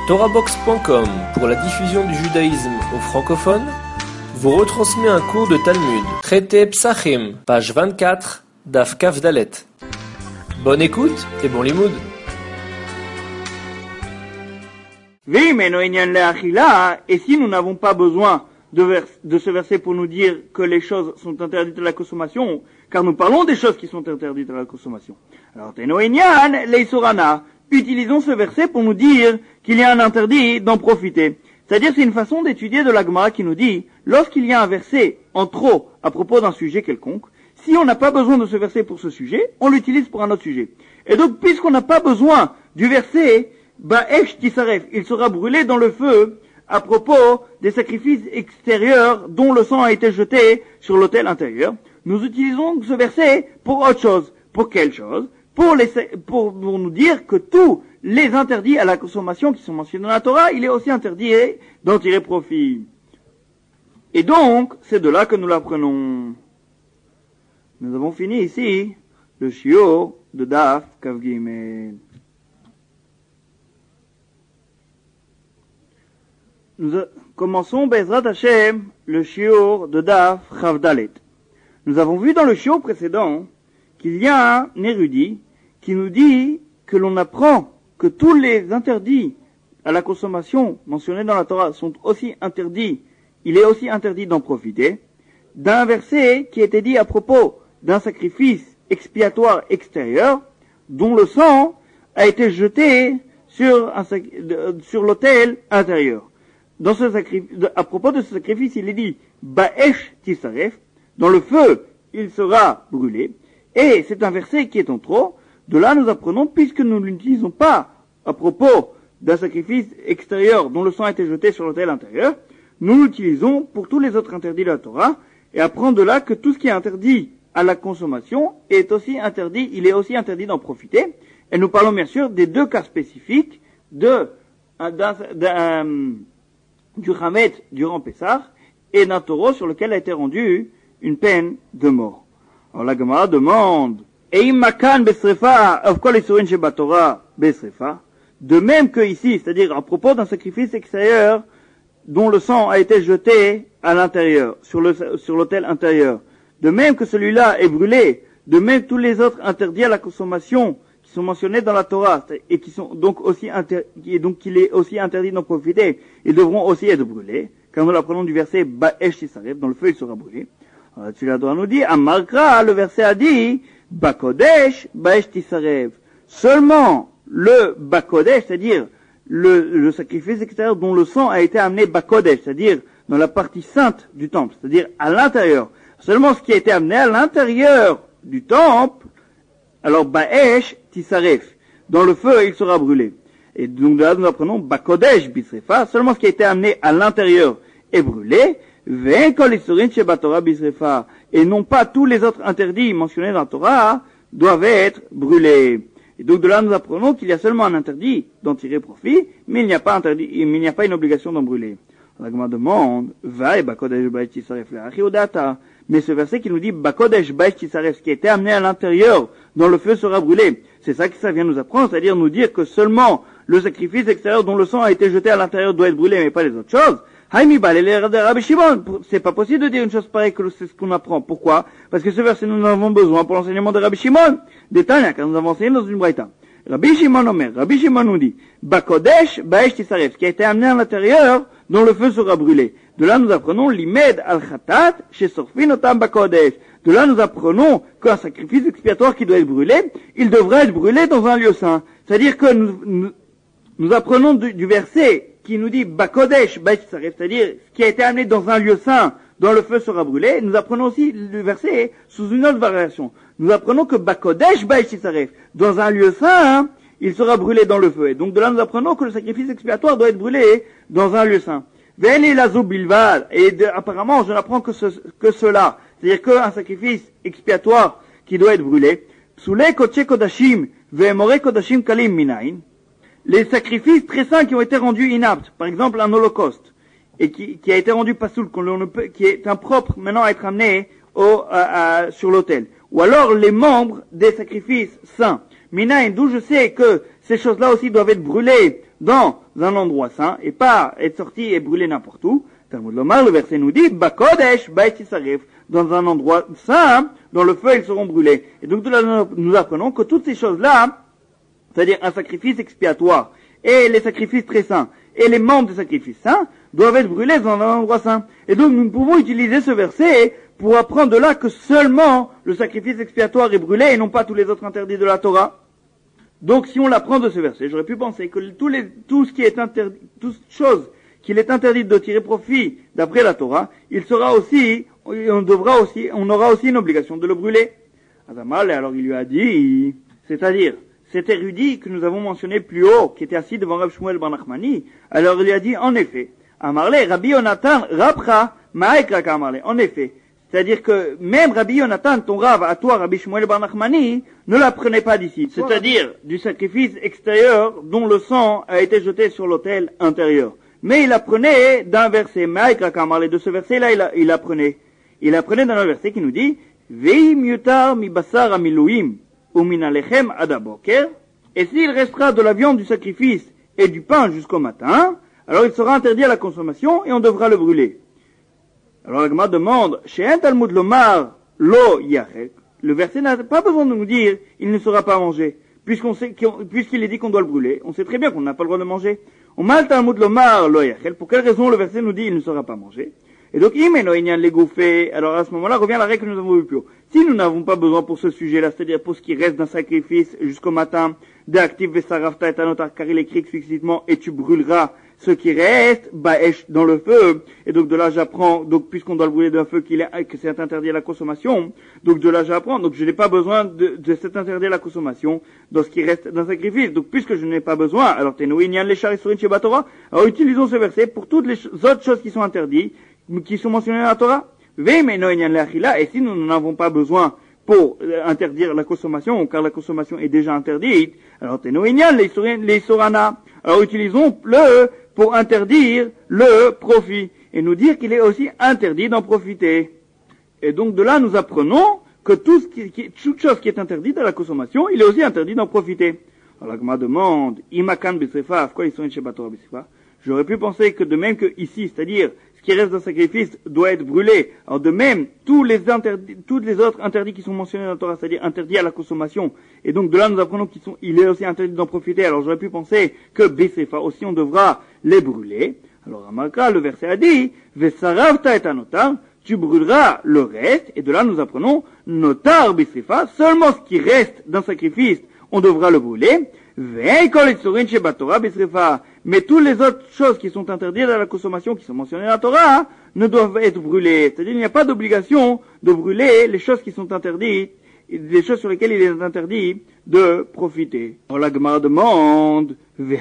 TorahBox.com, pour la diffusion du judaïsme aux francophones, vous retransmet un cours de Talmud, traité Psachim, page 24, Daf Kaf Dalet. Bonne écoute et bon limoud. Et si nous n'avons pas besoin de ce verset pour nous dire que les choses sont interdites à la consommation, car nous parlons des choses qui sont interdites à la consommation. Alors, Tenoenyan, Leisorana, utilisons ce verset pour nous dire qu'il y a un interdit d'en profiter. C'est-à-dire, c'est une façon d'étudier de la Gemara qui nous dit, lorsqu'il y a un verset en trop à propos d'un sujet quelconque, si on n'a pas besoin de ce verset pour ce sujet, on l'utilise pour un autre sujet. Et donc, puisqu'on n'a pas besoin du verset, Ba'esh Tisaref, il sera brûlé dans le feu à propos des sacrifices extérieurs dont le sang a été jeté sur l'autel intérieur. Nous utilisons ce verset pour autre chose. Pour quelle chose? Pour nous dire que tous les interdits à la consommation qui sont mentionnés dans la Torah, il est aussi interdit d'en tirer profit. Et donc, c'est de là que nous l'apprenons. Nous avons fini ici le shiur de Daf Kaf Gimel. Nous commençons Bezrat Hashem le shiur de Daf Chav Dalet. Nous avons vu dans le shiur précédent qu'il y a un érudit qui nous dit que l'on apprend que tous les interdits à la consommation mentionnés dans la Torah sont aussi interdits, il est aussi interdit d'en profiter, d'un verset qui était dit à propos d'un sacrifice expiatoire extérieur dont le sang a été jeté sur l'autel intérieur. Dans ce à propos de ce sacrifice, il est dit Ba'esh Tisaref, dans le feu il sera brûlé, et c'est un verset qui est en trop. De là nous apprenons, puisque nous ne l'utilisons pas à propos d'un sacrifice extérieur dont le sang a été jeté sur l'autel intérieur, nous l'utilisons pour tous les autres interdits de la Torah, et apprendre de là que tout ce qui est interdit à la consommation est aussi interdit, il est aussi interdit d'en profiter. Et nous parlons bien sûr des deux cas spécifiques du Hamet durant Pessah et d'un taureau sur lequel a été rendue une peine de mort. Alors la Gemara demande, de même que ici, c'est-à-dire à propos d'un sacrifice extérieur dont le sang a été jeté à l'intérieur, sur l'autel intérieur, de même que celui-là est brûlé, de même tous les autres interdits à la consommation qui sont mentionnés dans la Torah et qui sont donc aussi qu'il est aussi interdit d'en profiter, ils devront aussi être brûlés, car nous l'apprenons du verset Ba'esh Tisaref, dans le feu il sera brûlé. Alors tu la dois nous dire, Amarkra, le verset a dit Bakodesh Ba'esh Tisaref. Seulement le Bakodesh, c'est-à-dire le sacrifice extérieur dont le sang a été amené Bakodesh, c'est-à-dire dans la partie sainte du temple, c'est-à-dire à l'intérieur. Seulement ce qui a été amené à l'intérieur du temple, alors Ba'esh Tisaref, dans le feu il sera brûlé. Et donc de là nous apprenons Bakodesh Bisrefa, seulement ce qui a été amené à l'intérieur est brûlé, et non pas tous les autres interdits mentionnés dans la Torah doivent être brûlés. Et donc de là nous apprenons qu'il y a seulement un interdit d'en tirer profit, mais il n'y a pas une obligation d'en brûler. La Gemara demande, mais ce verset qui nous dit Bakodesh Ba'esh Tisaref, ce qui a été amené à l'intérieur, dans le feu sera brûlé. C'est ça que ça vient nous apprendre, c'est-à-dire nous dire que seulement le sacrifice extérieur dont le sang a été jeté à l'intérieur doit être brûlé, mais pas les autres choses. C'est pas possible de dire une chose pareille que c'est ce qu'on apprend. Pourquoi? Parce que ce verset nous en avons besoin pour l'enseignement de Rabbi Shimon, des Tanya, car nous avons enseigné dans une braïta. Rabbi Shimon nous dit, Bakodesh Ba'esh Tisaref, ce qui a été amené à l'intérieur, dont le feu sera brûlé. De là nous apprenons l'imed al-khatat chez Sorfin otam Bakodesh. De là nous apprenons qu'un sacrifice expiatoire qui doit être brûlé, il devrait être brûlé dans un lieu saint. C'est-à-dire que nous apprenons du verset qui nous dit Bakodesh Ba'esh Tisaref, c'est-à-dire ce qui a été amené dans un lieu saint, dont le feu sera brûlé. Nous apprenons aussi le verset sous une autre variation. Nous apprenons que Bakodesh Ba'esh Tisaref, dans un lieu saint, il sera brûlé dans le feu. Et donc de là nous apprenons que le sacrifice expiatoire doit être brûlé dans un lieu saint. Et apparemment je n'apprends que cela, c'est-à-dire qu'un sacrifice expiatoire qui doit être brûlé. Les sacrifices très saints qui ont été rendus inaptes, par exemple un holocauste, et qui a été rendu pasoul, qui est impropre maintenant à être amené sur l'autel. Ou alors les membres des sacrifices saints. Minaïn, d'où je sais que ces choses-là aussi doivent être brûlées dans un endroit saint et pas être sorties et brûlées n'importe où. Talmud Lomar, le verset nous dit, Bakodesh, Baïtisaref, dans un endroit saint, dans le feu ils seront brûlés. Et donc de là, nous apprenons que toutes ces choses-là, c'est-à-dire un sacrifice expiatoire, et les sacrifices très saints, et les membres des sacrifices saints, doivent être brûlés dans un endroit saint. Et donc nous pouvons utiliser ce verset pour apprendre de là que seulement le sacrifice expiatoire est brûlé et non pas tous les autres interdits de la Torah. Donc si on l'apprend de ce verset, j'aurais pu penser que tout ce qui est interdit, toute chose qu'il est interdit de tirer profit d'après la Torah, on aura aussi une obligation de le brûler. Adamal, alors il lui a dit, c'est-à-dire, cet érudit que nous avons mentionné plus haut, qui était assis devant Rav Shmuel bar Nachmani, alors il lui a dit, en effet, Amarle, Rabbi Yonatan, Rabcha, Ma'ekra Amarle, en effet, c'est-à-dire que même Rabbi Yonatan, ton Rav, à toi, Rabbi Shmuel bar Nachmani, ne l'apprenait pas d'ici, c'est-à-dire du sacrifice extérieur dont le sang a été jeté sur l'autel intérieur. Mais il apprenait d'un verset, Ma'ekra Amarle, de ce verset-là, il apprenait dans un verset qui nous dit, Veim yutar mi basar amiluim, ou min alechem adaboker, et s'il restera de la viande du sacrifice et du pain jusqu'au matin, alors il sera interdit à la consommation et on devra le brûler. Alors la Gemara demande, She'en Talmud lomar lo yachek, le verset n'a pas besoin de nous dire, il ne sera pas mangé, puisqu'il est dit qu'on doit le brûler, on sait très bien qu'on n'a pas le droit de manger. On mal Talmud lomar lo yachek, pour quelle raison le verset nous dit il ne sera pas mangé? Et donc, alors à ce moment-là, revient la règle que nous avons vue plus haut. Si nous n'avons pas besoin pour ce sujet-là, c'est-à-dire pour ce qui reste d'un sacrifice jusqu'au matin, d'actif vesaravta et anotar, car il est écrit explicitement, et tu brûleras ce qui reste, baesh, dans le feu. Et donc de là j'apprends, donc puisqu'on doit le brûler d'un feu que c'est interdit à la consommation, donc de là j'apprends, donc je n'ai pas besoin de cet interdit à la consommation dans ce qui reste d'un sacrifice. Donc puisque je n'ai pas besoin, alors tenouinyan les charisurin chez Batora, alors utilisons ce verset pour toutes les autres choses qui sont interdites, qui sont mentionnées dans la Torah. Et si nous n'en avons pas besoin pour interdire la consommation, car la consommation est déjà interdite, alors les sorana. Alors utilisons-le pour interdire le profit, et nous dire qu'il est aussi interdit d'en profiter. Et donc de là nous apprenons que toute chose qui est interdite à la consommation, il est aussi interdit d'en profiter. Alors la Gemara demande, Imakan Bisrefa, quoi ils sont chez Batora Bisrefa? J'aurais pu penser que de même que ici, c'est-à-dire ce qui reste d'un sacrifice doit être brûlé, alors de même tous les autres interdits qui sont mentionnés dans la Torah, c'est-à-dire interdits à la consommation, et donc de là nous apprenons qu'il est aussi interdit d'en profiter. Alors j'aurais pu penser que Bessefa aussi on devra les brûler. Alors Amalka, le verset a dit, Vesaravta et anotar, tu brûleras le reste, et de là nous apprenons notar Bessefa, seulement ce qui reste d'un sacrifice on devra le brûler. Mais toutes les autres choses qui sont interdites à la consommation, qui sont mentionnées dans la Torah, ne doivent être brûlées. C'est-à-dire qu'il n'y a pas d'obligation de brûler les choses qui sont interdites, les choses sur lesquelles il est interdit de profiter. Alors la Gemara demande, mais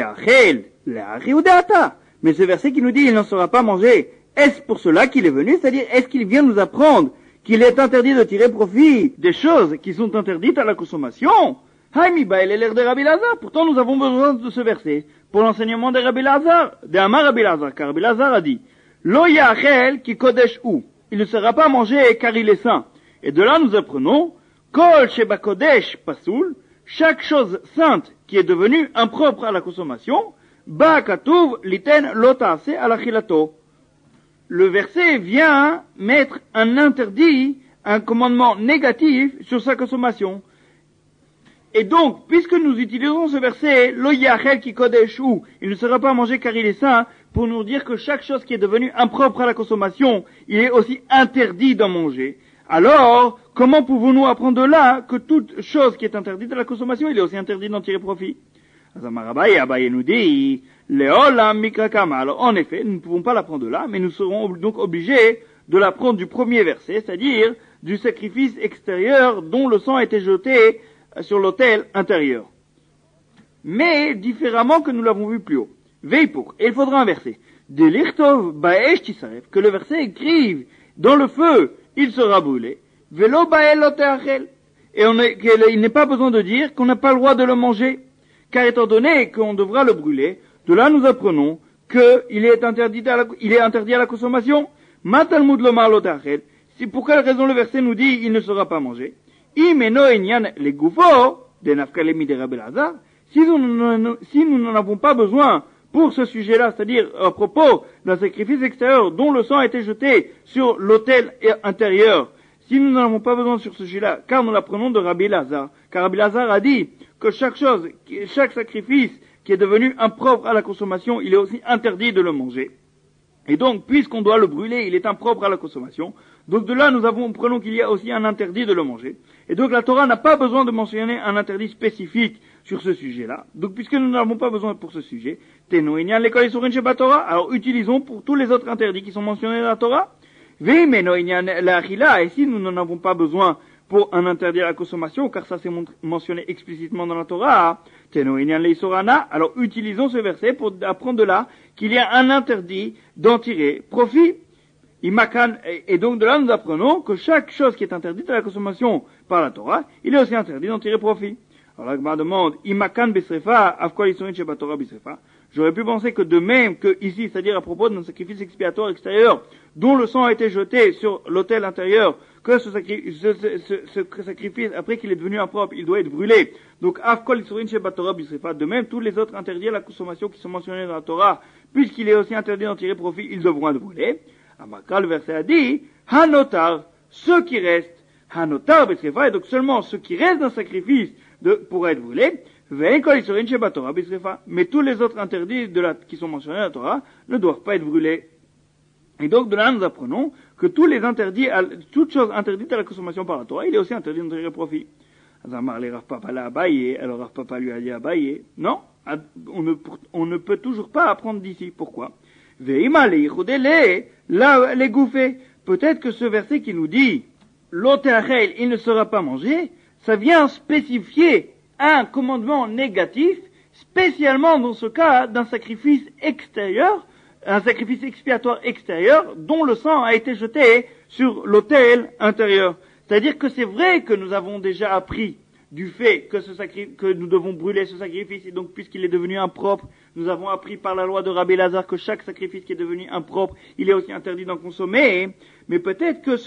ce verset qui nous dit il n'en sera pas mangé, est-ce pour cela qu'il est venu? C'est-à-dire, est-ce qu'il vient nous apprendre qu'il est interdit de tirer profit des choses qui sont interdites à la consommation? de Rabbi Lazar. Pourtant, nous avons besoin de ce verset pour l'enseignement de Rabbi Lazar, de Amar Rabbi Lazar, car Rabbi Lazar a dit, Lo yachel ki kodesh ou, il ne sera pas mangé car il est saint. Et de là, nous apprenons, Kol sheba kodesh pasoul, chaque chose sainte qui est devenue impropre à la consommation, ba katuv liten lo ta'ase alachilato. Le verset vient mettre un interdit, un commandement négatif sur sa consommation. Et donc, puisque nous utilisons ce verset, lo yachel ki kodesh ou, il ne sera pas mangé car il est saint, pour nous dire que chaque chose qui est devenue impropre à la consommation, il est aussi interdit d'en manger. Alors, comment pouvons-nous apprendre de là que toute chose qui est interdite à la consommation, il est aussi interdit d'en tirer profit? Abaye nous dit, Leolam mikrakama. Alors, en effet, nous ne pouvons pas l'apprendre de là, mais nous serons donc obligés de l'apprendre du premier verset, c'est-à-dire du sacrifice extérieur dont le sang a été jeté sur l'autel intérieur. Mais différemment que nous l'avons vu plus haut. Veille pour, et il faudra un verset. De l'irtov baesh tisaref, que le verset écrive, dans le feu, il sera brûlé. Velo bael loteachel. Et il n'est pas besoin de dire qu'on n'a pas le droit de le manger. Car étant donné qu'on devra le brûler, de là nous apprenons qu'il est interdit à la consommation. Matalmud lomar loteachel. C'est pour quelle raison le verset nous dit il ne sera pas mangé. Imeno enyan le gufo de nafkalemi de Rabbi Lazar. si nous n'en avons pas besoin pour ce sujet-là, c'est-à-dire à propos d'un sacrifice extérieur dont le sang a été jeté sur l'autel intérieur, si nous n'en avons pas besoin sur ce sujet-là, car nous l'apprenons de Rabbi Lazare, car Rabbi Lazare a dit que chaque sacrifice qui est devenu impropre à la consommation, il est aussi interdit de le manger. Et donc, puisqu'on doit le brûler, il est impropre à la consommation. Donc de là, prenons qu'il y a aussi un interdit de le manger. Et donc la Torah n'a pas besoin de mentionner un interdit spécifique sur ce sujet-là. Donc puisque nous n'avons pas besoin pour ce sujet, alors utilisons pour tous les autres interdits qui sont mentionnés dans la Torah. Et si nous n'en avons pas besoin pour un interdit à la consommation, car ça c'est mentionné explicitement dans la Torah, alors utilisons ce verset pour apprendre de là qu'il y a un interdit d'en tirer profit. Et donc de là nous apprenons que chaque chose qui est interdite à la consommation par la Torah, il est aussi interdit d'en tirer profit. Alors la Gemara demande, Imakan besrefa, afkol isurin sheba Torah besrefa. J'aurais pu penser que de même que ici, c'est-à-dire à propos d'un sacrifice expiatoire extérieur, dont le sang a été jeté sur l'autel intérieur, que ce sacrifice, après qu'il est devenu impropre, il doit être brûlé. Donc, afkol isurin sheba Torah besrefa. De même, tous les autres interdits à la consommation qui sont mentionnés dans la Torah, puisqu'il est aussi interdit d'en tirer profit, ils devront être brûlés. Amakra, le verset a dit, Hanotar, ce qui reste, Hanotar besrefa, et donc seulement ce qui reste d'un sacrifice pour être brûlé, mais tous les autres interdits qui sont mentionnés dans la Torah ne doivent pas être brûlés. Et donc de là nous apprenons que toute chose interdite à la consommation par la Torah, il est aussi interdit d'en tirer profit. Alors Rav Papa lui a dit à Abaye, non, on ne peut toujours pas apprendre d'ici. Pourquoi? Les gouffés. Peut-être que ce verset qui nous dit l'otéachel, il ne sera pas mangé, ça vient spécifier un commandement négatif, spécialement dans ce cas d'un sacrifice extérieur, un sacrifice expiatoire extérieur, dont le sang a été jeté sur l'autel intérieur. C'est-à-dire que c'est vrai que nous avons déjà appris du fait que nous devons brûler ce sacrifice, et donc puisqu'il est devenu impropre, nous avons appris par la loi de Rabbi Lazare que chaque sacrifice qui est devenu impropre, il est aussi interdit d'en consommer, mais peut-être que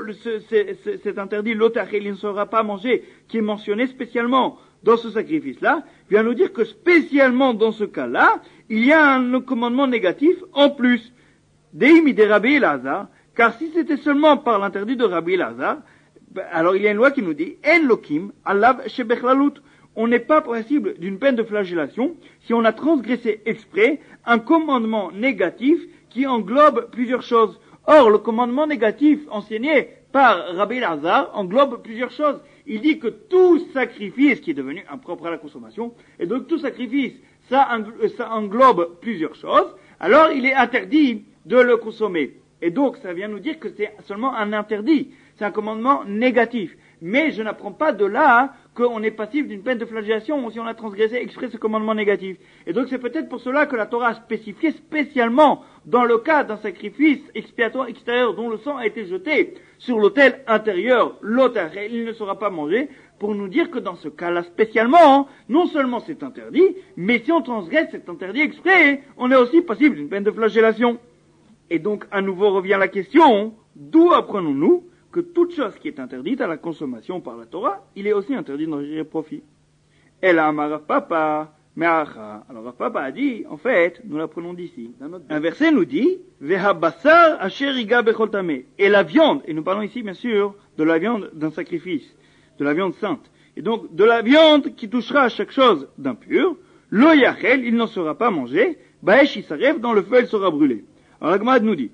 cet interdit, l'otachel, il ne sera pas mangé, qui est mentionné spécialement dans ce sacrifice-là, vient nous dire que spécialement dans ce cas-là, il y a un commandement négatif en plus. Deimi de Rabbi Lazare, car si c'était seulement par l'interdit de Rabbi Lazare, alors il y a une loi qui nous dit En lokim alav shebechlalut. On n'est pas passible d'une peine de flagellation si on a transgressé exprès un commandement négatif qui englobe plusieurs choses. Or, le commandement négatif enseigné par Rabbi Lazare englobe plusieurs choses. Il dit que tout sacrifice qui est devenu impropre à la consommation, et donc tout sacrifice, ça englobe plusieurs choses, alors il est interdit de le consommer. Et donc, ça vient nous dire que c'est seulement un interdit. C'est un commandement négatif. Mais je n'apprends pas de là qu'on est passif d'une peine de flagellation si on a transgressé exprès ce commandement négatif. Et donc c'est peut-être pour cela que la Torah a spécifié spécialement dans le cas d'un sacrifice expiatoire extérieur dont le sang a été jeté sur l'autel intérieur, l'autel, il ne sera pas mangé, pour nous dire que dans ce cas-là spécialement, non seulement c'est interdit, mais si on transgresse cet interdit exprès, on est aussi passible d'une peine de flagellation. Et donc à nouveau revient la question, d'où apprenons-nous que toute chose qui est interdite à la consommation par la Torah, il est aussi interdit d'en tirer profit. Et là, Rav Papa, Me'acha. Alors Rav Papa a dit, en fait, nous l'apprenons d'ici. Un verset nous dit, Ve'habasar asher iga bechol tameh. Et la viande, et nous parlons ici bien sûr de la viande d'un sacrifice, de la viande sainte. Et donc, de la viande qui touchera à chaque chose d'impur, lo yachel, il n'en sera pas mangé, ba'esh yisaref, dans le feu, il sera brûlé. Alors la Gemara nous dit,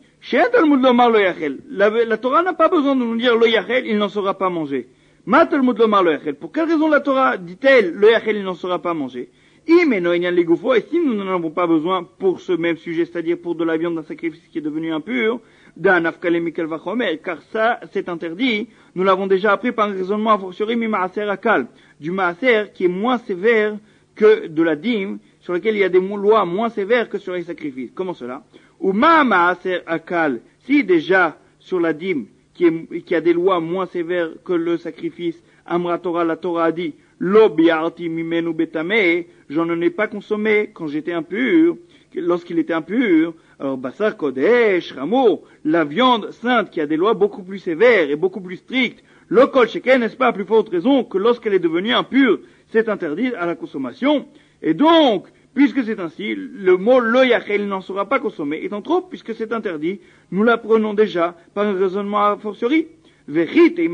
la Torah n'a pas besoin de nous dire lo yachel, il n'en sera pas mangé. Ma Talmud lomar lo yachel. Pour quelle raison la Torah dit-elle lo yachel, il n'en sera pas mangé? Et si nous n'en avons pas besoin pour ce même sujet, c'est-à-dire pour de la viande d'un sacrifice qui est devenu impur, d'un afkale mikel vachomer, car ça, c'est interdit, nous l'avons déjà appris par un raisonnement a fortiori mi maaser akal, du maaser qui est moins sévère que de la dîme, sur lequel il y a des lois moins sévères que sur les sacrifices. Comment cela? Ou ma maaser akal, si déjà sur la dîme, qui a des lois moins sévères que le sacrifice, Amra Torah, la Torah a dit, Lo bi'arti mimenu betame, j'en ai pas consommé quand j'étais impur, lorsqu'il était impur. Alors Basar Kodesh, Ramo, la viande sainte qui a des lois beaucoup plus sévères et beaucoup plus strictes, le kol sheken, n'est-ce pas, à plus forte raison que lorsqu'elle est devenue impure, c'est interdit à la consommation. Et donc, puisque c'est ainsi, le mot lo yachel n'en sera pas consommé, étant trop, puisque c'est interdit, nous l'apprenons déjà par un raisonnement a fortiori. Et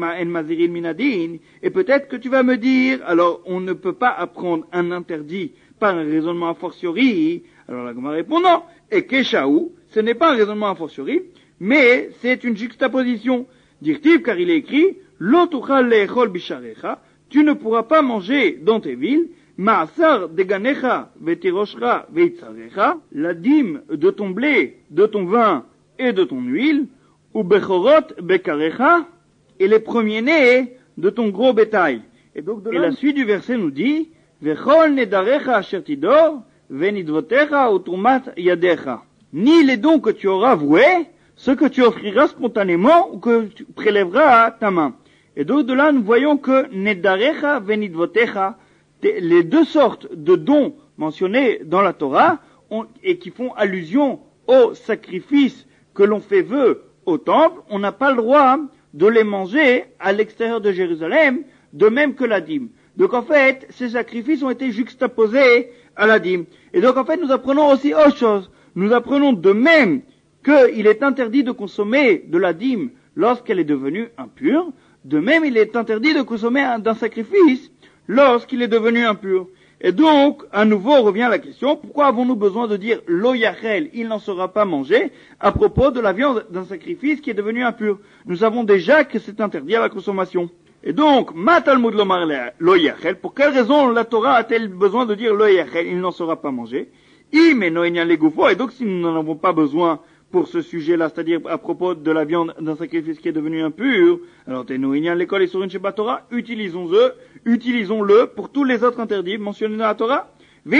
peut-être que tu vas me dire, alors on ne peut pas apprendre un interdit par un raisonnement a fortiori. Alors la Gemara répond non. Et keshaou, ce n'est pas un raisonnement a fortiori, mais c'est une juxtaposition. Dirtiv, car il est écrit, lo tuchal le'echol bisharecha, tu ne pourras pas manger dans tes villes, ma'asar deganecha vetiroshra veitzarecha, la dîme de ton blé, de ton vin et de ton huile, ou bechorot bekarecha, et les premiers-nés de ton gros bétail. Et donc et la suite du verset nous dit, vechol nedarecha asher tidor, venidvotecha utumat yadecha. Ni les dons que tu auras voués, ce que tu offriras spontanément ou que tu prélèveras à ta main. Et donc de là, nous voyons que nedarecha venidvotecha, les deux sortes de dons mentionnés dans la Torah, et qui font allusion au sacrifice que l'on fait vœu au temple, on n'a pas le droit de les manger à l'extérieur de Jérusalem, de même que la dîme. Donc en fait, ces sacrifices ont été juxtaposés à la dîme. Et donc en fait, nous apprenons aussi autre chose. Nous apprenons de même qu'il est interdit de consommer de la dîme lorsqu'elle est devenue impure, de même il est interdit de consommer d'un sacrifice lorsqu'il est devenu impur. Et donc, à nouveau, revient la question, pourquoi avons-nous besoin de dire lo yachel, il n'en sera pas mangé, à propos de la viande d'un sacrifice qui est devenu impur? Nous savons déjà que c'est interdit à la consommation. Et donc, ma talmud lomar lo yachel, pour quelle raison la Torah a-t-elle besoin de dire lo yachel, il n'en sera pas mangé? Et donc si nous n'en avons pas besoin pour ce sujet-là, c'est-à-dire à propos de la viande d'un sacrifice qui est devenu impur, alors l'école et sur une Shabbat Torah, utilisons-le pour tous les autres interdits mentionnés dans la Torah.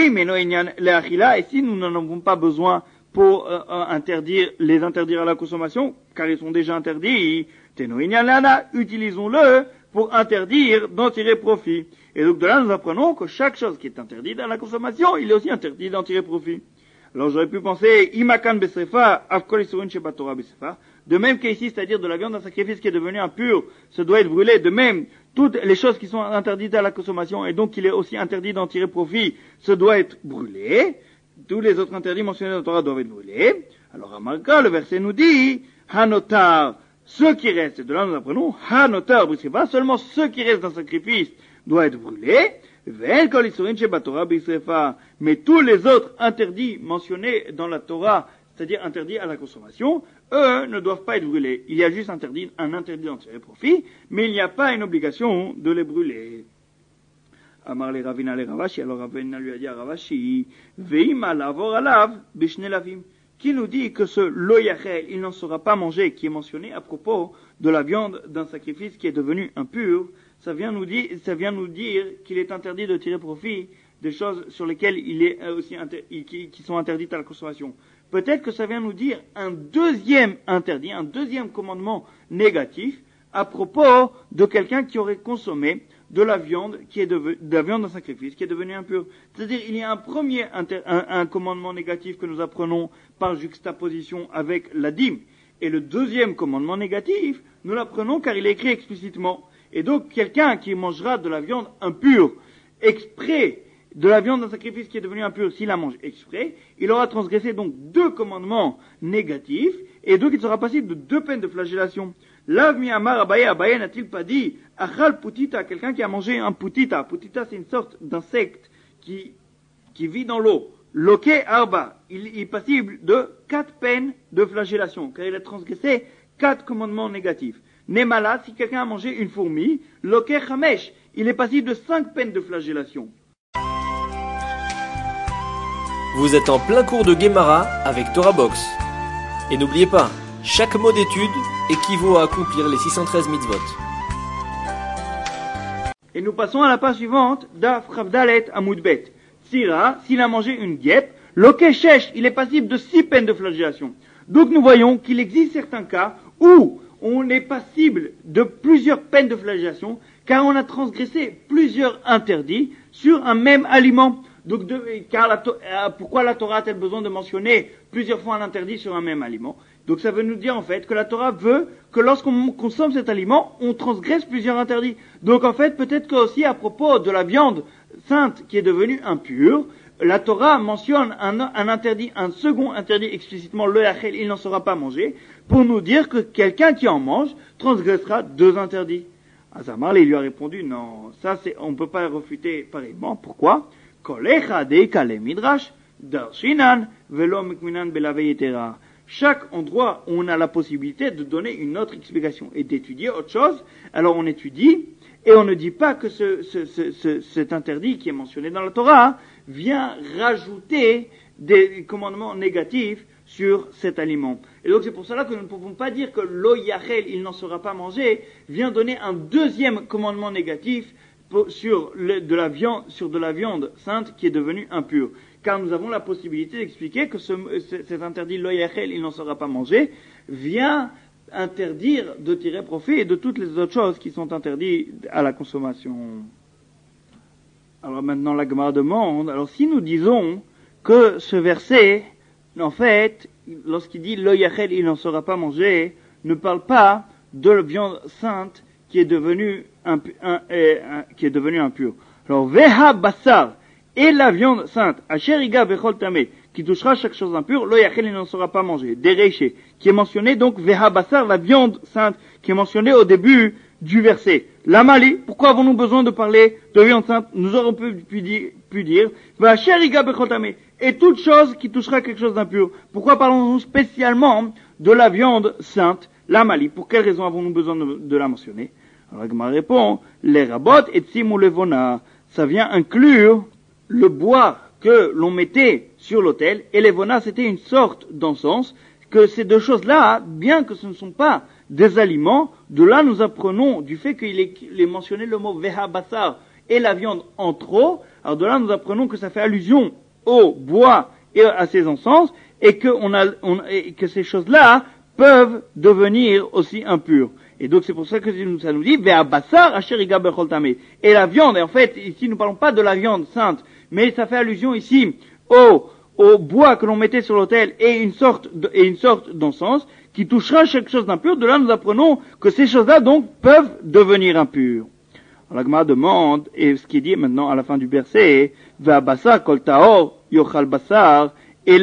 Et si nous n'en avons pas besoin pour les interdire à la consommation, car ils sont déjà interdits, utilisons-le pour interdire d'en tirer profit. Et donc de là, nous apprenons que chaque chose qui est interdite à la consommation, il est aussi interdit d'en tirer profit. Alors j'aurais pu penser, imakan besrefa, avkol isurin shebat Torah besrefa, de même qu'ici, c'est-à-dire de la viande d'un sacrifice qui est devenu impur, ça doit être brûlé, de même, toutes les choses qui sont interdites à la consommation, et donc il est aussi interdit d'en tirer profit, ça doit être brûlé, tous les autres interdits mentionnés dans la Torah doivent être brûlés. Alors à Marka, le verset nous dit, hanotar, ce qui reste, et de là nous apprenons, hanotar besrefa, seulement ce qui reste d'un sacrifice doit être brûlé, mais tous les autres interdits mentionnés dans la Torah, c'est-à-dire interdits à la consommation, eux ne doivent pas être brûlés. Il y a juste un interdit d'en tirer profit, mais il n'y a pas une obligation de les brûler. Amar le Ravina le Ravashi, alors Ravina lui a dit à Ravashi, Veima lavor alav bishne lavim, qui nous dit que ce lo yachel, il n'en sera pas mangé, qui est mentionné à propos de la viande d'un sacrifice qui est devenu impur. Ça vient nous dire qu'il est interdit de tirer profit des choses sur lesquelles il est aussi qui sont interdites à la consommation. Peut-être que ça vient nous dire un deuxième interdit, un deuxième commandement négatif à propos de quelqu'un qui aurait consommé de la viande de la viande d'un sacrifice qui est devenu impur. C'est-à-dire, il y a un premier un commandement négatif que nous apprenons par juxtaposition avec la dîme. Et le deuxième commandement négatif, nous l'apprenons car il est écrit explicitement. Et donc, quelqu'un qui mangera de la viande impure, exprès, de la viande d'un sacrifice qui est devenu impur, s'il la mange exprès, il aura transgressé donc deux commandements négatifs, et donc il sera passible de deux peines de flagellation. Lav mi amar Abaye n'a-t-il pas dit, achal putita, quelqu'un qui a mangé un putita. Putita, c'est une sorte d'insecte qui vit dans l'eau. Loke arba, il est passible de 4 peines de flagellation, car il a transgressé 4 commandements négatifs. Nemala, si quelqu'un a mangé une fourmi, loke chamesh, il est passible de 5 peines de flagellation. Vous êtes en plein cours de Gemara avec Torah Box. Et n'oubliez pas, chaque mot d'étude équivaut à accomplir les 613 mitzvot. Et nous passons à la page suivante, Daf Chavdalet Amoudbet. Sira, s'il a mangé une guêpe, loke shesh, il est passible de 6 peines de flagellation. Donc nous voyons qu'il existe certains cas où on est passible de plusieurs peines de flagellation, car on a transgressé plusieurs interdits sur un même aliment. Donc, pourquoi la Torah a-t-elle besoin de mentionner plusieurs fois un interdit sur un même aliment? Donc ça veut nous dire en fait que la Torah veut que lorsqu'on consomme cet aliment, on transgresse plusieurs interdits. Donc en fait, peut-être que aussi à propos de la viande sainte qui est devenue impure, la Torah mentionne un interdit, un second interdit explicitement, le yachel, il n'en sera pas mangé, pour nous dire que quelqu'un qui en mange transgressera deux interdits. Azamar lui a répondu, non, ça on ne peut pas refuter pareillement. Pourquoi? Chaque endroit où on a la possibilité de donner une autre explication et d'étudier autre chose, alors on étudie, et on ne dit pas que cet interdit qui est mentionné dans la Torah vient rajouter des commandements négatifs sur cet aliment. Et donc c'est pour cela que nous ne pouvons pas dire que lo yachel, il n'en sera pas mangé, vient donner un deuxième commandement négatif sur de la viande sainte qui est devenue impure. Car nous avons la possibilité d'expliquer que cet interdit lo yachel, il n'en sera pas mangé, vient interdire de tirer profit et de toutes les autres choses qui sont interdites à la consommation. Alors maintenant la Gemara demande, alors si nous disons que ce verset, en fait, lorsqu'il dit lo yachel, il n'en sera pas mangé, ne parle pas de la viande sainte qui est devenue impure. Alors veha basar, et la viande sainte, asheriga bechol tameh, qui touchera chaque chose impure, lo yachel, il n'en sera pas mangé. Dereché, qui est mentionné donc veha basar, la viande sainte, qui est mentionnée au début du verset. La mali, pourquoi avons-nous besoin de parler de viande sainte? Nous aurons pu dire, asheriga bechol tameh, et toute chose qui touchera quelque chose d'impur. Pourquoi parlons-nous spécialement de la viande sainte, la mali? Pour quelle raison avons-nous besoin de la mentionner? Alors, Gemara répond, les rabot et tzim ou levona, ça vient inclure le bois que l'on mettait sur l'autel, et levona, c'était une sorte d'encens, que ces deux choses-là, bien que ce ne sont pas des aliments, de là nous apprenons, du fait qu'il est mentionné le mot veha basar et la viande en trop, alors de là nous apprenons que ça fait allusion au bois et à ses encens, et que ces choses-là peuvent devenir aussi impures. Et donc c'est pour ça que ça nous dit veha basar asheriga bechol tameh. Et la viande, et en fait ici nous ne parlons pas de la viande sainte, mais ça fait allusion ici au bois que l'on mettait sur l'autel et une sorte d'encens qui touchera quelque chose d'impur. De là nous apprenons que ces choses-là donc peuvent devenir impures. Alors la Gemara demande, et ce qui est dit maintenant à la fin du verset, veha basar kol tahor yochal basar, et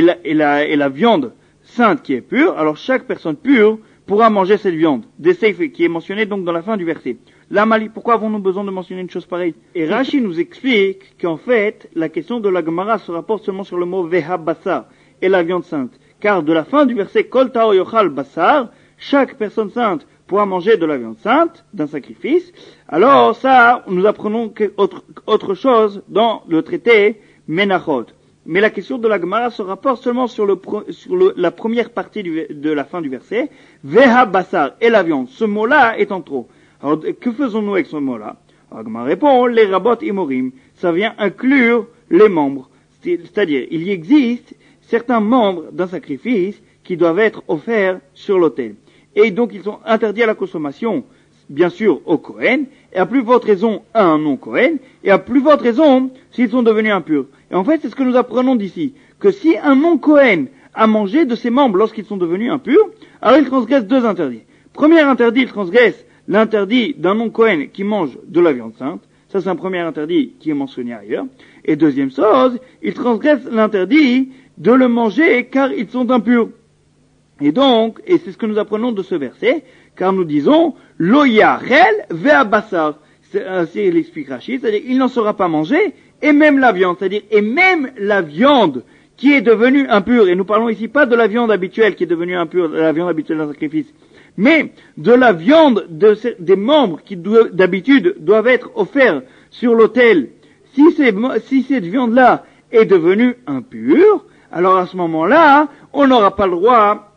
la viande sainte qui est pure, alors chaque personne pure pourra manger cette viande, des seifs, qui est mentionné donc dans la fin du verset. La mali, pourquoi avons-nous besoin de mentionner une chose pareille? Et Rashi nous explique qu'en fait, la question de la Gemara se rapporte seulement sur le mot veha basar, et la viande sainte. Car de la fin du verset, kol tahor yochal basar, chaque personne sainte pourra manger de la viande sainte, d'un sacrifice. Alors ça, nous apprenons autre chose dans le traité Menachot. Mais la question de la Gemara se rapporte seulement sur la première partie de la fin du verset. Veha basar, et la viande. Ce mot-là est en trop. Alors, que faisons-nous avec ce mot-là? Alors, la Gemara répond, les rabot imorim. Ça vient inclure les membres. C'est-à-dire, il y existe certains membres d'un sacrifice qui doivent être offerts sur l'autel. Et donc, ils sont interdits à la consommation, bien sûr, au Kohen, et à plus forte raison à un non-Kohen, et à plus forte raison s'ils sont devenus impurs. Et en fait, c'est ce que nous apprenons d'ici, que si un non-Kohen a mangé de ses membres lorsqu'ils sont devenus impurs, alors il transgresse deux interdits. Premier interdit, il transgresse l'interdit d'un non-Kohen qui mange de la viande sainte. Ça, c'est un premier interdit qui est mentionné ailleurs. Et deuxième chose, il transgresse l'interdit de le manger car ils sont impurs. Et donc, et c'est ce que nous apprenons de ce verset, car nous disons, lo yachel veha basar. C'est l'explique Rashi, c'est-à-dire, il n'en sera pas mangé, et même la viande, c'est-à-dire, et même la viande qui est devenue impure, et nous parlons ici pas de la viande habituelle qui est devenue impure, la viande habituelle d'un sacrifice, mais de la viande des membres qui d'habitude doivent être offerts sur l'autel. Si cette viande-là est devenue impure, alors à ce moment-là, on n'aura pas le droit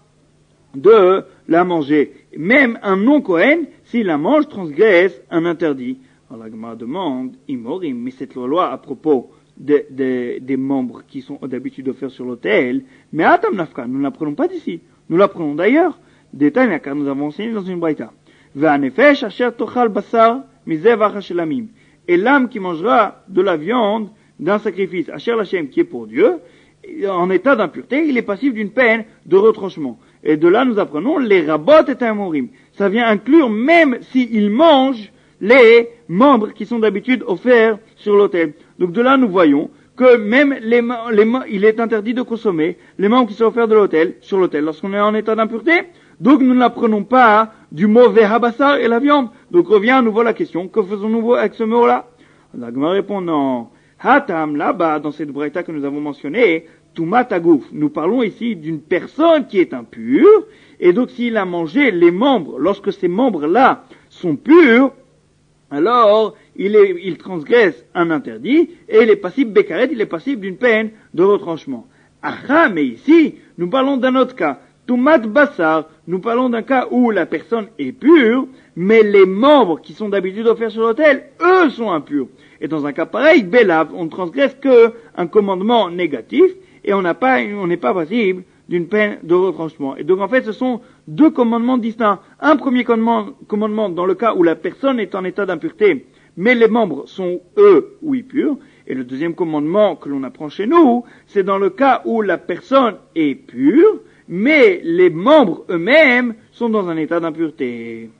de la manger. Même un non-Kohen, s'il la mange, transgresse un interdit. Alors la Gemara demande, imorim, mais cette loi à propos des membres qui sont d'habitude offerts sur l'autel, mais atam nafka, nous ne l'apprenons pas d'ici, nous l'apprenons d'ailleurs, détail, car nous avons enseigné dans une braïta. Ve'anefesh asher tochal basar mizevach hashelamim. Et l'âme qui mangera de la viande d'un sacrifice, asher l'Hashem, qui est pour Dieu, en état d'impureté, il est passif d'une peine de retranchement. Et de là, nous apprenons les rabot et amorim. Ça vient inclure même s'il mange les membres qui sont d'habitude offerts sur l'autel. Donc de là, nous voyons que même il est interdit de consommer les membres qui sont offerts sur l'autel, lorsqu'on est en état d'impureté. Donc nous n'apprenons pas du mot vehabassar et la viande. Donc revient à nouveau la question, que faisons-nous avec ce mot-là? La Gemara répond non. Hatam, là-bas, dans cette braïta que nous avons mentionnée, Tumat Agouf. Nous parlons ici d'une personne qui est impure, et donc s'il a mangé les membres, lorsque ces membres-là sont purs, alors il transgresse un interdit, et il est passible Bekaret, il est passible d'une peine de retranchement. Ah, mais ici, nous parlons d'un autre cas. Tumat Bassar, nous parlons d'un cas où la personne est pure, mais les membres qui sont d'habitude offerts sur l'autel, eux sont impurs. Et dans un cas pareil, Belav, on ne transgresse que un commandement négatif, et on n'est pas passible d'une peine de retranchement. Et donc en fait, ce sont deux commandements distincts. Un premier commandement dans le cas où la personne est en état d'impureté, mais les membres sont eux, oui, purs. Et le deuxième commandement que l'on apprend chez nous, c'est dans le cas où la personne est pure, mais les membres eux-mêmes sont dans un état d'impureté.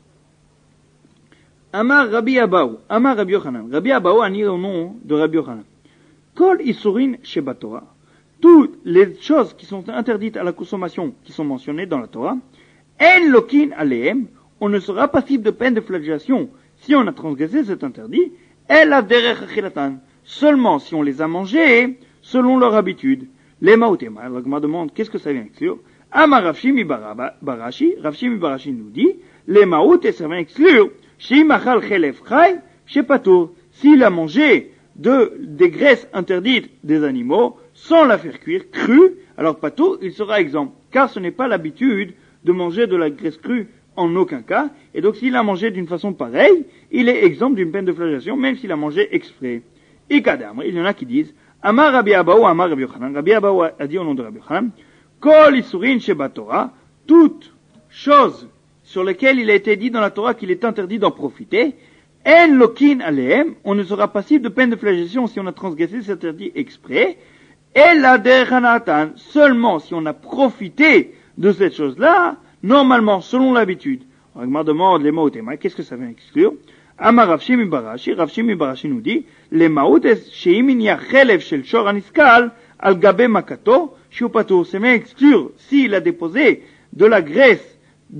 Amar Rabbi Abaou, Amar Rabbi Yochanan. Rabbi Abaou a dit au nom de Rabbi Yochanan. Kol isurin sheba Torah. Toutes les choses qui sont interdites à la consommation, qui sont mentionnées dans la Torah, en lokin aleem, on ne sera passible de peine de flagellation si on a transgressé cet interdit, el la derech achilatan, seulement si on les a mangés selon leur habitude. Les maotema, la Gemara demande qu'est-ce que ça vient exclure. Amar Rav Shimi Barashi, Rav Shimi Barashi nous dit, les maot, et ça vient exclure, shi machal chelef chay, chez Patour, s'il a mangé des graisses interdites des animaux, sans la faire cuire crue, alors Patour, il sera exempt, car ce n'est pas l'habitude de manger de la graisse crue en aucun cas, et donc s'il a mangé d'une façon pareille, il est exempt d'une peine de flagellation, même s'il a mangé exprès. Ikadam, il y en a qui disent, Amar Rabbi Abaou, Amar Rabbi Yochanan, Rabbi Abaou a dit au nom de Rabbi Yochanan, Kol isurin sheba Torah, toutes choses sur lesquelles il a été dit dans la Torah qu'il est interdit d'en profiter, en lokin aleem, on ne sera passible de peine de flagellation si on a transgressé cet interdit exprès, et la derhanatan, seulement si on a profité de cette chose-là, normalement, selon l'habitude. On demande les mots téma, qu'est-ce que ça vient exclure? Amar Rav Shimi Barashi nous dit, les maoutes she'imin yachelev shel shor aniskal, al gabe makato, shiupato, c'est vient exclure s'il a déposé de la graisse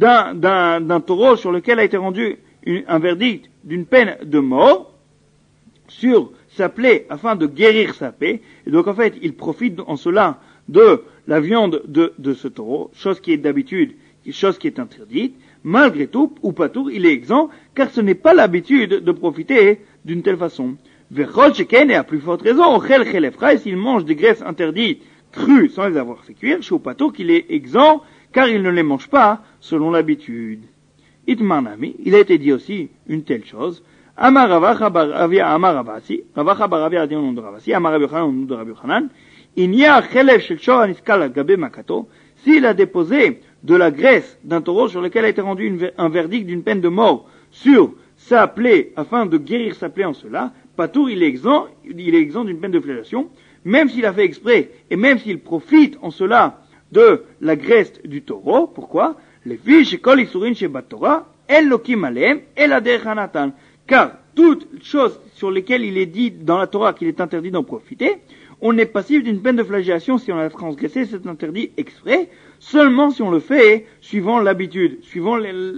d'un taureau sur lequel a été rendu un verdict d'une peine de mort, sur sa plaie afin de guérir sa plaie, et donc en fait il profite en cela de la viande de ce taureau, chose qui est d'habitude, chose qui est interdite, malgré tout, ou patour, il est exempt, car ce n'est pas l'habitude de profiter d'une telle façon. Vechol sheken, et à plus forte raison, chel chelefra, s'il mange des graisses interdites crues sans les avoir fait cuire, chez patour qu'il est exempt, car il ne les mange pas selon l'habitude. Itmarnami, il a été dit aussi une telle chose, Amar Ravacha Baravia Amar Ravasi, Ravacha Baravia a dit au nom de Ravasi, Amar Rabbi Yochanan au nom de Rabbi Yochanan, il y a chelef shel shor aniskal al gabe makato, s'il a déposé de la graisse d'un taureau sur lequel a été rendu un verdict d'une peine de mort sur sa plaie afin de guérir sa plaie en cela, patour il est exempt d'une peine de flagellation, même s'il a fait exprès et même s'il profite en cela de la graisse du taureau. Pourquoi? Les filles chez kol isurin chez Torah, el lokim aleem, el aderhanatan. Car toutes choses sur lesquelles il est dit dans la Torah qu'il est interdit d'en profiter, on est passible d'une peine de flagellation si on a transgressé cet interdit exprès, seulement si on le fait suivant l'habitude, suivant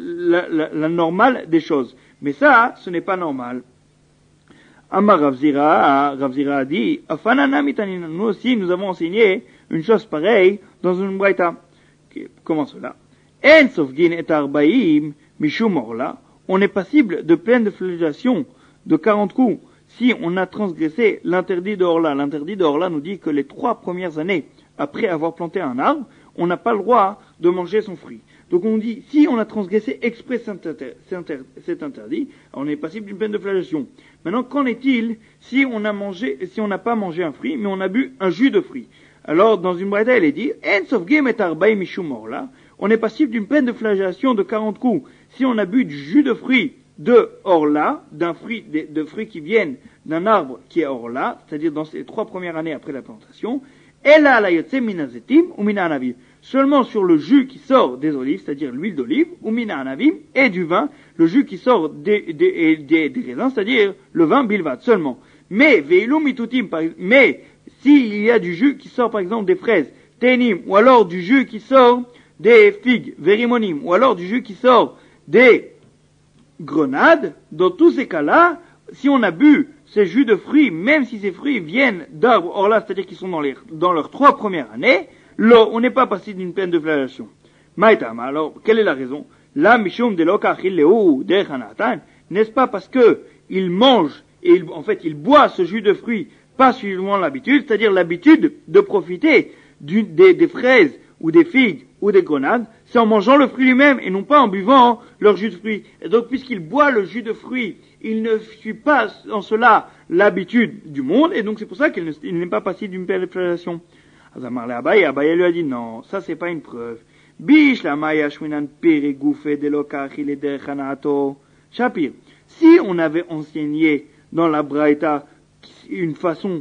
la normale des choses. Mais ça, ce n'est pas normal. Amar Rav Zira a dit, Afanana mitanina, nous aussi nous avons enseigné une chose pareille dans une braïta. Comment cela? En sofgin et arbaïm mishum orla, on est passible de peine de flagellation de 40 coups si on a transgressé l'interdit de Orla. L'interdit de Orla nous dit que les 3 premières années après avoir planté un arbre, on n'a pas le droit de manger son fruit. Donc on dit, si on a transgressé exprès cet interdit, on est passible d'une peine de flagellation. Maintenant, qu'en est-il si on n'a pas mangé un fruit, mais on a bu un jus de fruit? Alors, dans une braïta, elle est dit, En sofgim et arbaïm mishum orla, on est passible d'une peine de flagellation de 40 coups si on a bu du jus de fruit de orla, de fruits qui viennent d'un arbre qui est orla, c'est-à-dire dans ces 3 premières années après la plantation, et là la yotse minazetim ou mina anaviv, seulement sur le jus qui sort des olives, c'est-à-dire l'huile d'olive, ou mina anavim, et du vin, le jus qui sort des raisins, c'est-à-dire le vin bilvat seulement. Mais veilou mitutim, mais s'il y a du jus qui sort par exemple des fraises, tenim, ou alors du jus qui sort des figues, verimonim, ou alors du jus qui sort des grenades, dans tous ces cas-là, si on a bu ces jus de fruits, même si ces fruits viennent d'arbres, or là, c'est-à-dire qu'ils sont dans leurs 3 premières années, là, on n'est pas passé d'une peine de flagellation. Maïtam, alors, quelle est la raison? La mishum de lokachil leu dechanatan, n'est-ce pas parce que il mange et en fait, il boit ce jus de fruits pas suivant l'habitude, c'est-à-dire l'habitude de profiter des fraises ou des figues ou des grenades, c'est en mangeant le fruit lui-même et non pas en buvant leur jus de fruits. Et donc, puisqu'il boit le jus de fruits, il ne suit pas en cela l'habitude du monde, et donc c'est pour ça qu'il n'est pas passé d'une peine de flagellation. Azamar le Abaye lui a dit non, ça c'est pas une preuve. Bish la maya shwinan pere gouffé de lokachil et derchanato. Shapir, si on avait enseigné dans la Braïta une façon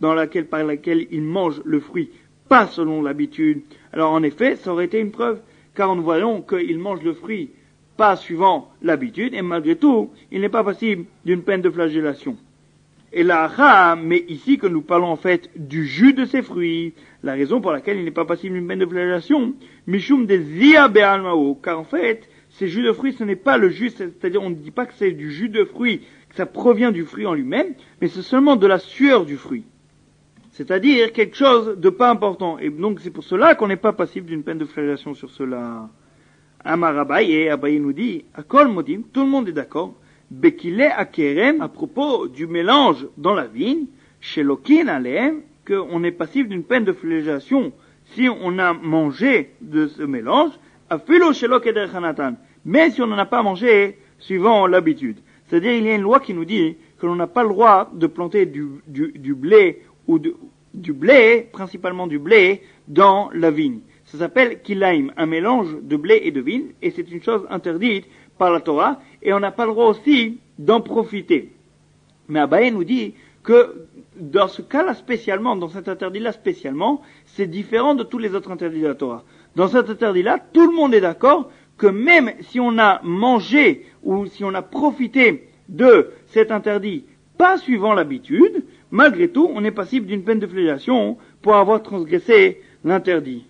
par laquelle il mange le fruit, pas selon l'habitude, alors en effet, ça aurait été une preuve, car nous voyons qu'il mange le fruit pas suivant l'habitude, et malgré tout, il n'est pas passible d'une peine de flagellation. Et là, mais ici que nous parlons en fait du jus de ces fruits, la raison pour laquelle il n'est pas passible d'une peine de flagellation, mishum de zia be'almao, car en fait, ces jus de fruits, ce n'est pas le jus, c'est-à-dire on ne dit pas que c'est du jus de fruits, que ça provient du fruit en lui-même, mais c'est seulement de la sueur du fruit. C'est-à-dire quelque chose de pas important. Et donc c'est pour cela qu'on n'est pas passible d'une peine de flagellation sur cela. Amar Abaye, Abaye nous dit, Akol Modim, tout le monde est d'accord, Bekile Akerem, à propos du mélange dans la vigne, chez Lokin Aleem, qu'on est passible d'une peine de flagellation si on a mangé de ce mélange, Afilo chez Lokeder Hanatan, mais si on n'en a pas mangé suivant l'habitude. C'est-à-dire, il y a une loi qui nous dit que l'on n'a pas le droit de planter du blé ou du blé, principalement du blé, dans la vigne. Ça s'appelle kilaim, un mélange de blé et de vigne, et c'est une chose interdite par la Torah, et on n'a pas le droit aussi d'en profiter. Mais Abaye nous dit que dans ce cas-là spécialement, dans cet interdit-là spécialement, c'est différent de tous les autres interdits de la Torah. Dans cet interdit-là, tout le monde est d'accord que même si on a mangé ou si on a profité de cet interdit pas suivant l'habitude, malgré tout, on est passible d'une peine de flagellation pour avoir transgressé l'interdit.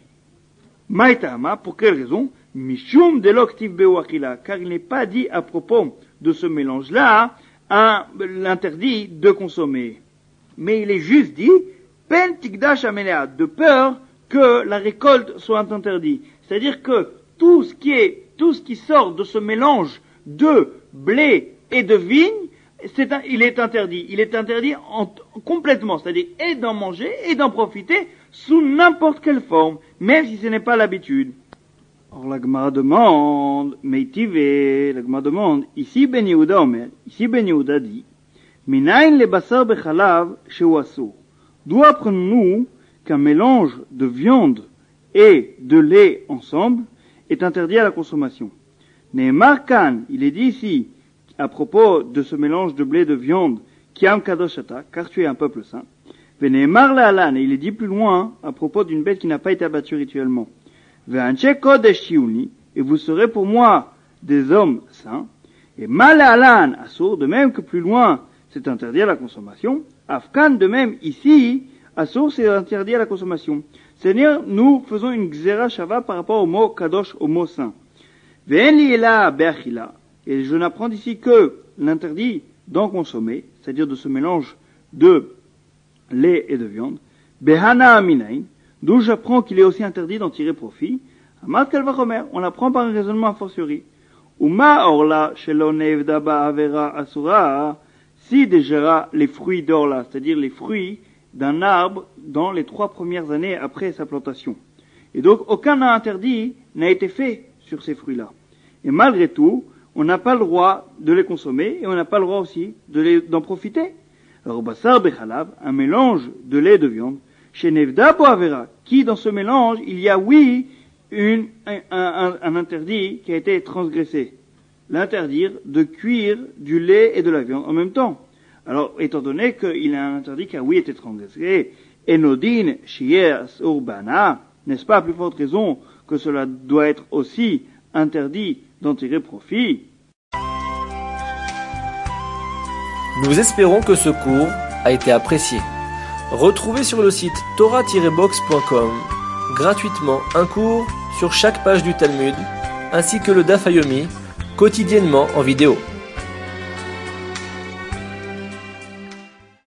Maïtama, pour quelle raison? Mishum de l'octiv be'uachila, car il n'est pas dit à propos de ce mélange-là, l'interdit de consommer. Mais il est juste dit, pen tikdash amelea, de peur que la récolte soit interdite. C'est-à-dire que tout ce qui sort de ce mélange de blé et de vigne, il est interdit. Il est interdit complètement, c'est-à-dire et d'en manger et d'en profiter sous n'importe quelle forme, même si ce n'est pas l'habitude. Or la Gemara demande, la Gemara demande, ici Ben Yehuda dit, Minayin le basar bechalav sheu asur. D'où apprenons-nous qu'un mélange de viande et de lait ensemble est interdit à la consommation? Ne'emar kan, il est dit ici, à propos de ce mélange de blé et de viande, Kiam Kadoshata, car tu es un peuple saint. Vene'emar la'alan, et il est dit plus loin, à propos d'une bête qui n'a pas été abattue rituellement. Ve'anche kodesh shiuni, et vous serez pour moi des hommes saints. Et ma la'alan asur, de même que plus loin, c'est interdit à la consommation. Afkan, de même ici, asur, c'est interdit à la consommation. C'est-à-dire, nous faisons une gzera shava par rapport au mot kadosh, au mot saint. Ve'en li ela be'achila, et je n'apprends ici que l'interdit d'en consommer, c'est-à-dire de ce mélange de lait et de viande, behana aminain, d'où j'apprends qu'il est aussi interdit d'en tirer profit. Amat kalvachomer, on apprend par un raisonnement a fortiori. Uma orla shelo nevda ba'avera asura, si déjà les fruits d'orla, c'est-à-dire les fruits d'un arbre dans les 3 premières années après sa plantation. Et donc aucun interdit n'a été fait sur ces fruits-là. Et malgré tout, on n'a pas le droit de les consommer et on n'a pas le droit aussi d'en profiter. Alors, basar bechalav, un mélange de lait et de viande, chez Nevda Boavera, qui dans ce mélange, il y a oui un interdit qui a été transgressé. L'interdire de cuire du lait et de la viande en même temps. Alors, étant donné qu'il y a un interdit qui a oui été transgressé, Enodin Shier Urbana, N'est-ce pas à plus forte raison que cela doit être aussi interdit d'en tirer profit? Nous espérons que ce cours a été apprécié. Retrouvez sur le site torah-box.com gratuitement un cours sur chaque page du Talmud, ainsi que le Daf Yomi, quotidiennement en vidéo.